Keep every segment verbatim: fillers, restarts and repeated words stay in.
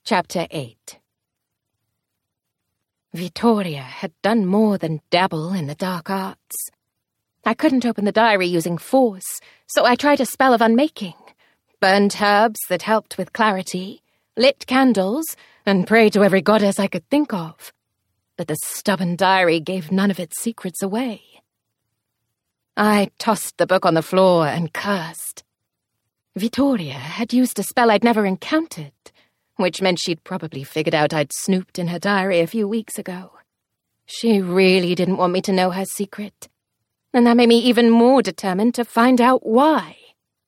Chapter eight. Vittoria had done more than dabble in the dark arts. I couldn't open the diary using force, so I tried a spell of unmaking, burned herbs that helped with clarity, lit candles, and prayed to every goddess I could think of. But the stubborn diary gave none of its secrets away. I tossed the book on the floor and cursed. Vittoria had used a spell I'd never encountered, which meant she'd probably figured out I'd snooped in her diary a few weeks ago. She really didn't want me to know her secret, and that made me even more determined to find out why.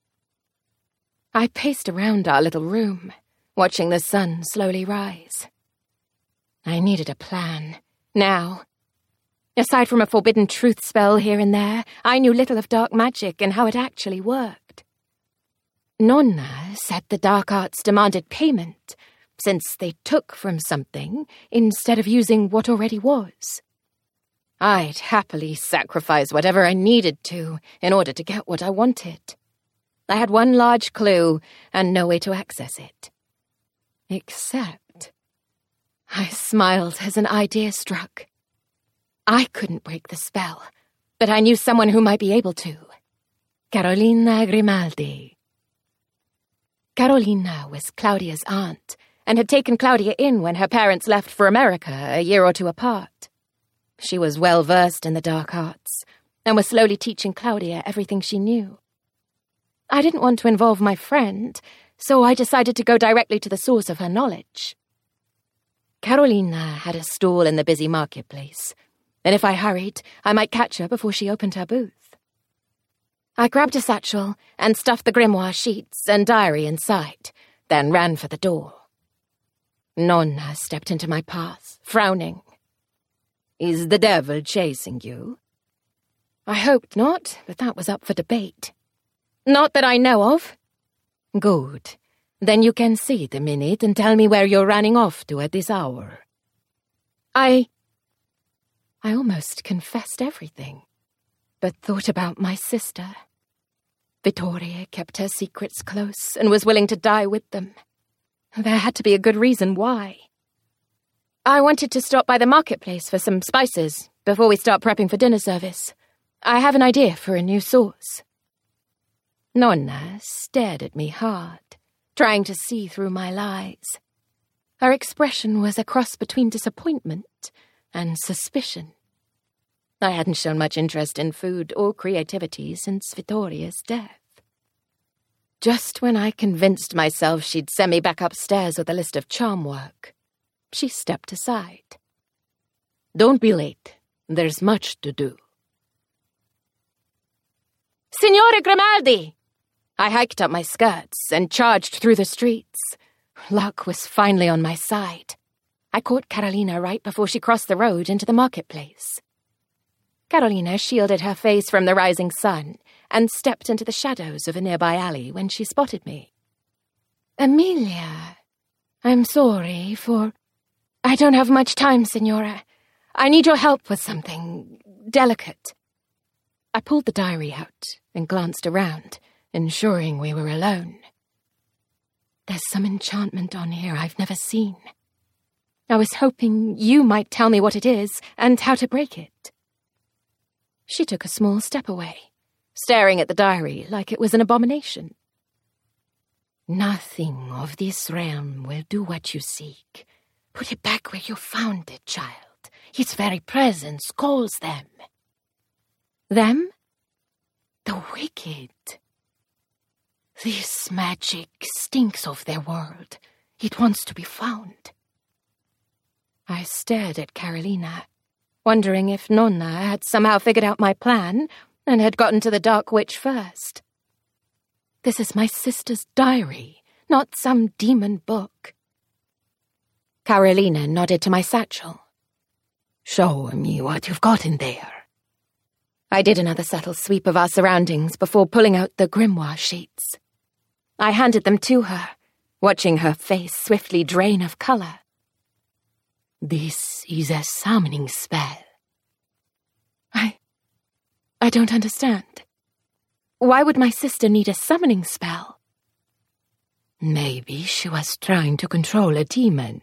I paced around our little room, watching the sun slowly rise. I needed a plan, now. Aside from a forbidden truth spell here and there, I knew little of dark magic and how it actually worked. Nonna said the dark arts demanded payment, since they took from something instead of using what already was. I'd happily sacrifice whatever I needed to in order to get what I wanted. I had one large clue and no way to access it. Except, I smiled as an idea struck. I couldn't break the spell, but I knew someone who might be able to. Carolina Grimaldi. Carolina was Claudia's aunt, and had taken Claudia in when her parents left for America a year or two apart. She was well-versed in the dark arts, and was slowly teaching Claudia everything she knew. I didn't want to involve my friend, so I decided to go directly to the source of her knowledge. Carolina had a stall in the busy marketplace, and if I hurried, I might catch her before she opened her booth. I grabbed a satchel and stuffed the grimoire sheets and diary inside, then ran for the door. Nonna stepped into my path, frowning. "Is the devil chasing you?" I hoped not, but that was up for debate. "Not that I know of." "Good. Then you can see the minute and tell me where you're running off to at this hour." I... I almost confessed everything, but thought about my sister. Vittoria kept her secrets close and was willing to die with them. There had to be a good reason why. I wanted to stop by the marketplace for some spices before we start prepping for dinner service. I have an idea for a new sauce. Nonna stared at me hard, trying to see through my lies. Her expression was a cross between disappointment and suspicion. I hadn't shown much interest in food or creativity since Vittoria's death. Just when I convinced myself she'd send me back upstairs with a list of charm work, she stepped aside. "Don't be late. There's much to do." "Signore Grimaldi!" I hiked up my skirts and charged through the streets. Luck was finally on my side. I caught Carolina right before she crossed the road into the marketplace. Carolina shielded her face from the rising sun and stepped into the shadows of a nearby alley when she spotted me. "Emilia, I'm sorry for... I don't have much time, Signora. I need your help with something delicate." I pulled the diary out and glanced around, ensuring we were alone. There's some enchantment on here I've never seen. I was hoping you might tell me what it is and how to break it. She took a small step away, staring at the diary like it was an abomination. "Nothing of this realm will do what you seek. Put it back where you found it, child. Its very presence calls them." "Them?" "The wicked. This magic stinks of their world. It wants to be found." I stared at Carolina, wondering if Nonna had somehow figured out my plan and had gotten to the Dark Witch first. This is my sister's diary, not some demon book. Carolina nodded to my satchel. "Show me what you've got in there." I did another subtle sweep of our surroundings before pulling out the grimoire sheets. I handed them to her, watching her face swiftly drain of color. "This is a summoning spell." I... I don't understand. Why would my sister need a summoning spell? Maybe she was trying to control a demon.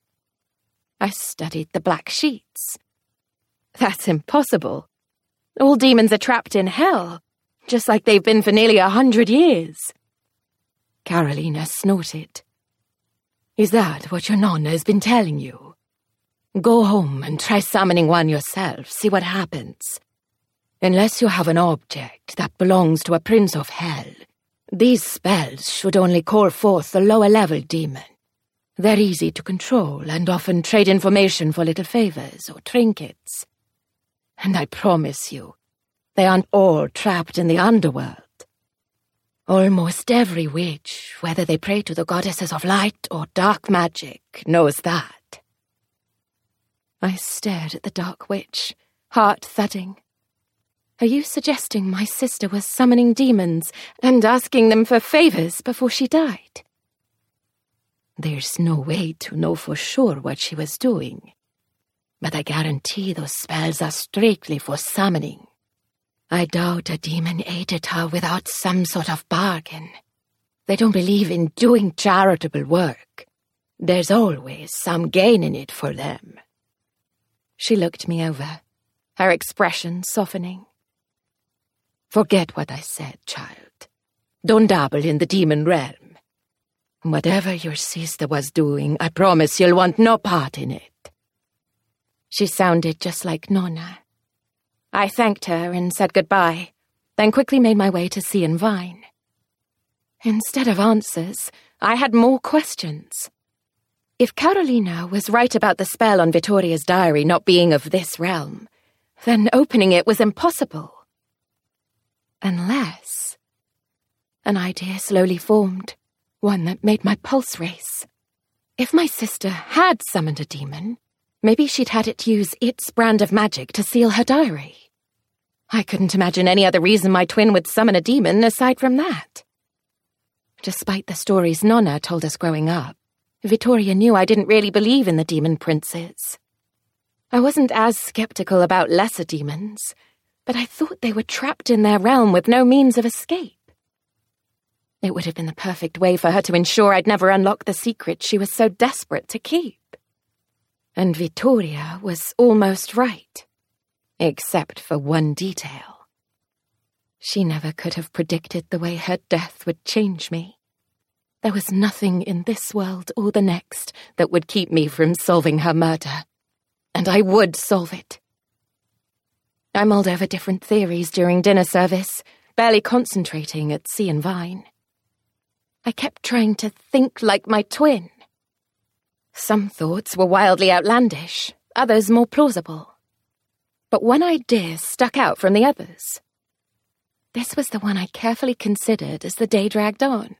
I studied the black sheets. That's impossible. All demons are trapped in hell, just like they've been for nearly a hundred years. Carolina snorted. Is that what your nonna has been telling you? Go home and try summoning one yourself, see what happens. Unless you have an object that belongs to a prince of hell, these spells should only call forth the lower-level demon. They're easy to control and often trade information for little favors or trinkets. And I promise you, they aren't all trapped in the underworld. Almost every witch, whether they pray to the goddesses of light or dark magic, knows that. I stared at the dark witch, heart thudding. Are you suggesting my sister was summoning demons and asking them for favors before she died? There's no way to know for sure what she was doing, but I guarantee those spells are strictly for summoning. I doubt a demon aided her without some sort of bargain. They don't believe in doing charitable work. There's always some gain in it for them. She looked me over, her expression softening. Forget what I said, child. Don't dabble in the demon realm. Whatever your sister was doing, I promise you'll want no part in it. She sounded just like Nonna. I thanked her and said goodbye, then quickly made my way to Sea and Vine. Instead of answers, I had more questions. If Carolina was right about the spell on Vittoria's diary not being of this realm, then opening it was impossible. Unless... An idea slowly formed, one that made my pulse race. If my sister had summoned a demon, maybe she'd had it use its brand of magic to seal her diary. I couldn't imagine any other reason my twin would summon a demon aside from that. Despite the stories Nonna told us growing up, Vittoria knew I didn't really believe in the demon princes. I wasn't as skeptical about lesser demons, but I thought they were trapped in their realm with no means of escape. It would have been the perfect way for her to ensure I'd never unlock the secret she was so desperate to keep. And Vittoria was almost right, except for one detail. She never could have predicted the way her death would change me. There was nothing in this world or the next that would keep me from solving her murder, and I would solve it. I mulled over different theories during dinner service, barely concentrating at Sea and Vine. I kept trying to think like my twin. Some thoughts were wildly outlandish, others more plausible. But one idea stuck out from the others. This was the one I carefully considered as the day dragged on.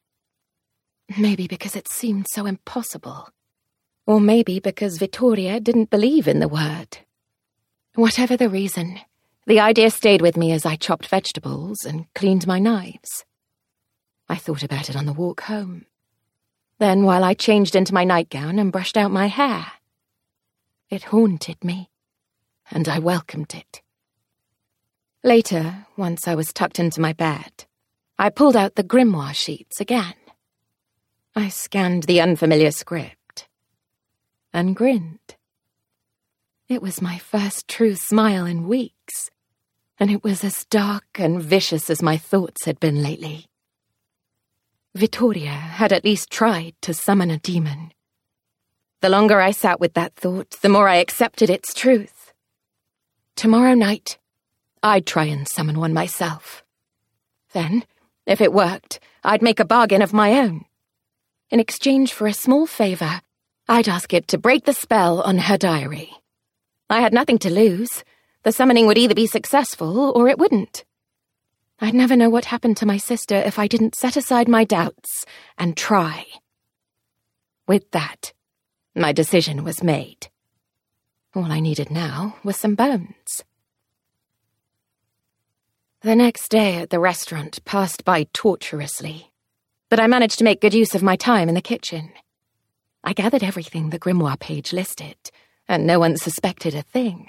Maybe because it seemed so impossible. Or maybe because Vittoria didn't believe in the word. Whatever the reason, the idea stayed with me as I chopped vegetables and cleaned my knives. I thought about it on the walk home. Then while I changed into my nightgown and brushed out my hair. It haunted me, and I welcomed it. Later, once I was tucked into my bed, I pulled out the grimoire sheets again. I scanned the unfamiliar script and grinned. It was my first true smile in weeks, and it was as dark and vicious as my thoughts had been lately. Vittoria had at least tried to summon a demon. The longer I sat with that thought, the more I accepted its truth. Tomorrow night, I'd try and summon one myself. Then, if it worked, I'd make a bargain of my own. In exchange for a small favor, I'd ask it to break the spell on her diary. I had nothing to lose. The summoning would either be successful or it wouldn't. I'd never know what happened to my sister if I didn't set aside my doubts and try. With that, my decision was made. All I needed now was some bones. The next day at the restaurant passed by torturously, but I managed to make good use of my time in the kitchen. I gathered everything the grimoire page listed, and no one suspected a thing.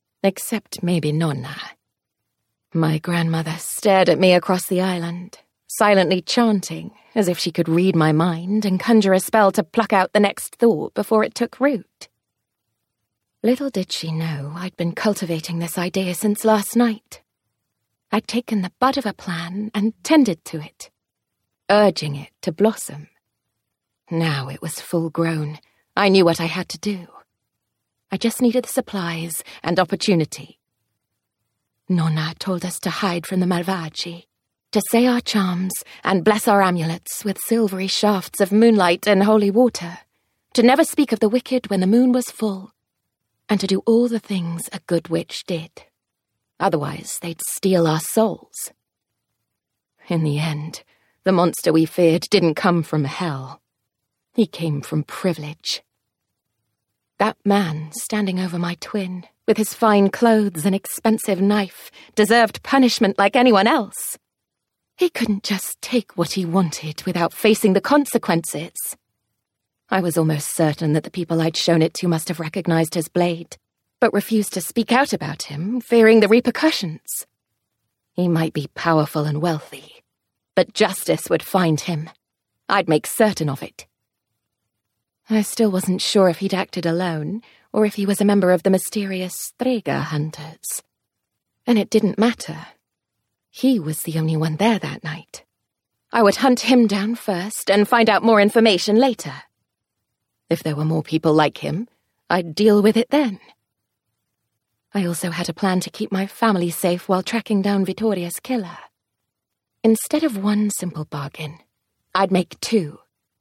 Except maybe Nonna. My grandmother stared at me across the island, silently chanting, as if she could read my mind and conjure a spell to pluck out the next thought before it took root. Little did she know I'd been cultivating this idea since last night. I'd taken the bud of a plan and tended to it, urging it to blossom. Now it was full grown. I knew what I had to do. I just needed the supplies and opportunity. Nonna told us to hide from the Malvagi, to say our charms and bless our amulets with silvery shafts of moonlight and holy water, to never speak of the wicked when the moon was full, and to do all the things a good witch did. Otherwise, they'd steal our souls. In the end, the monster we feared didn't come from hell. He came from privilege. That man standing over my twin, with his fine clothes and expensive knife, deserved punishment like anyone else. He couldn't just take what he wanted without facing the consequences. I was almost certain that the people I'd shown it to must have recognized his blade, but refused to speak out about him, fearing the repercussions. He might be powerful and wealthy, but justice would find him. I'd make certain of it. I still wasn't sure if he'd acted alone, or if he was a member of the mysterious Strega hunters. And it didn't matter. He was the only one there that night. I would hunt him down first and find out more information later. If there were more people like him, I'd deal with it then. I also had a plan to keep my family safe while tracking down Vittoria's killer. Instead of one simple bargain, I'd make two.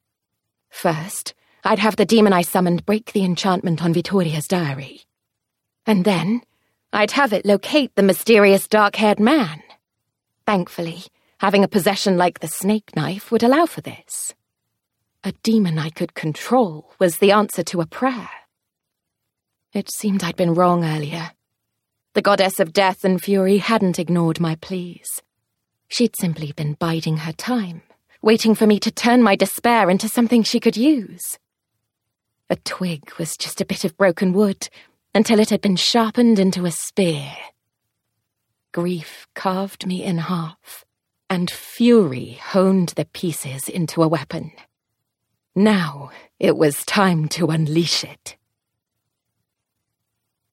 First, I'd have the demon I summoned break the enchantment on Vittoria's diary. And then, I'd have it locate the mysterious dark-haired man. Thankfully, having a possession like the snake knife would allow for this. A demon I could control was the answer to a prayer. It seemed I'd been wrong earlier. The goddess of death and fury hadn't ignored my pleas. She'd simply been biding her time, waiting for me to turn my despair into something she could use. A twig was just a bit of broken wood, until it had been sharpened into a spear. Grief carved me in half, and fury honed the pieces into a weapon. Now it was time to unleash it.